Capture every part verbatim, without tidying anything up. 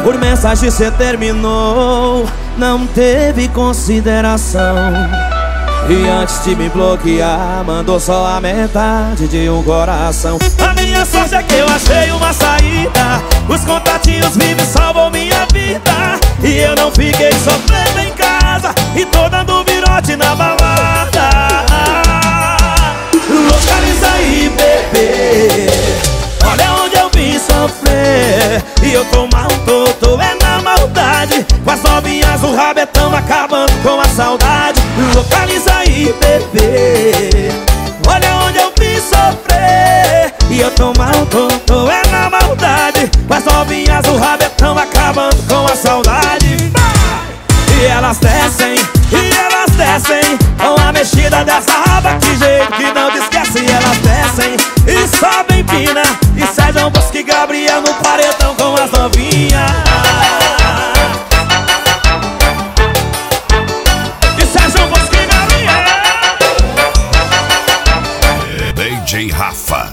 Por mensagem cê terminou, não teve consideração. E antes de me bloquear, mandou só a metade de um coração. A minha sorte é que eu achei uma saída. Os contatinhos vivos salvam minha vida. E eu não fiquei sofrendo em casa e tô dando virote na balada. Localiza aí, bebê, olha onde eu vim sofrer. E eu tô mal, tô, tô é na maldade. Com as novinhas o rabetão acabando com a saudade. Localiza aí, bebê, olha onde eu vim sofrer. E eu tô mal, tô, tô é na maldade. Com as novinhas o rabetão acabando com a saudade. E elas descem, e elas descem com a mexida dessa raba, que jeito que não te esquece. E elas descem e sobem pina, e Sérgio Bosco e Gabriel no paredão com as novinhas. E Sérgio Bosco e Gabriel, D J Rafa.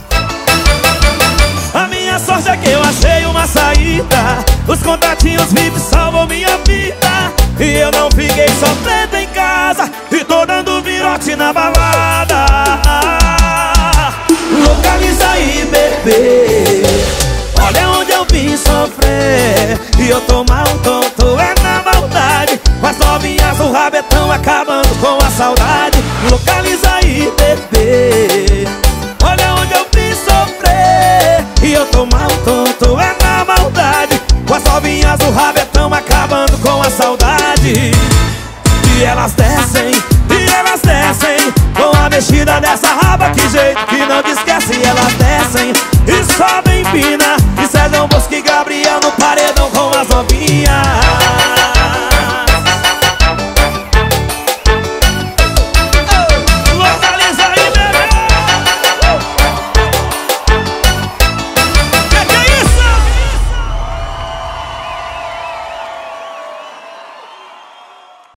a minha sorte é que eu achei uma saída. Os contatinhos vivos salvam minha vida. E eu não fiquei sofrendo em casa e tô dando virote na balada. Localiza aí, bebê, olha onde eu vim sofrer. E eu tô mal, tô, tô é na maldade. Com as novinhas o rabetão acabando com a saudade. Localiza aí, bebê, olha onde eu vim sofrer. E eu tô mal, tô, tô é na maldade. Com as novinhas o rabetão acabando com a saudade. E elas descem, e elas descem com a mexida dessa raba, que jeito que não te esquece.